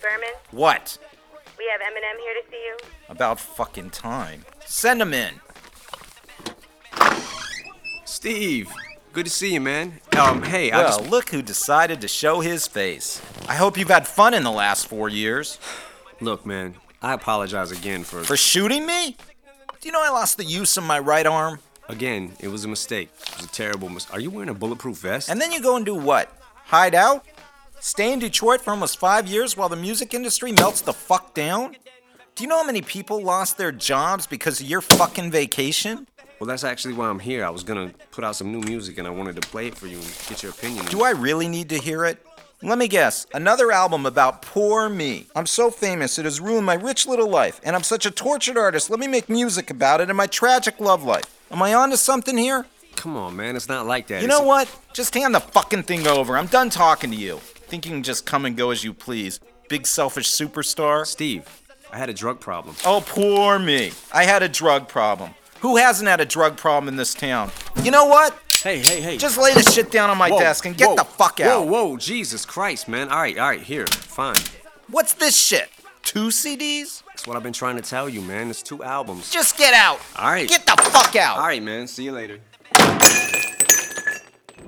Berman. What? We have Eminem here to see you. About fucking time. Send him in. Steve, good to see you, man. Hey, Well, look who decided to show his face. I hope you've had fun in the last 4 years. Look, man, I apologize again for... For shooting me? Do you know I lost the use of my right arm? Again, it was a mistake. It was a terrible mistake. Are you wearing a bulletproof vest? And then you go and do what? Hide out? Stay in Detroit for almost 5 years while the music industry melts the fuck down? Do you know how many people lost their jobs because of your fucking vacation? Well, that's actually why I'm here. I was gonna put out some new music and I wanted to play it for you and get your opinion. Do I really need to hear it? Let me guess, another album about poor me. I'm so famous, it has ruined my rich little life, and I'm such a tortured artist. Let me make music about it and my tragic love life. Am I onto something here? Come on, man, it's not like that. You know what? Just hand the fucking thing over. I'm done talking to you. Think you can just come and go as you please. Big selfish superstar. Steve, I had a drug problem. Oh, poor me. I had a drug problem. Who hasn't had a drug problem in this town? You know what? Hey. Just lay the shit down on my desk and get the fuck out. Whoa, Jesus Christ, man. All right, here, fine. What's this shit? 2 CDs? That's what I've been trying to tell you, man. It's 2 albums. Just get out. All right. Get the fuck out. All right, man. See you later.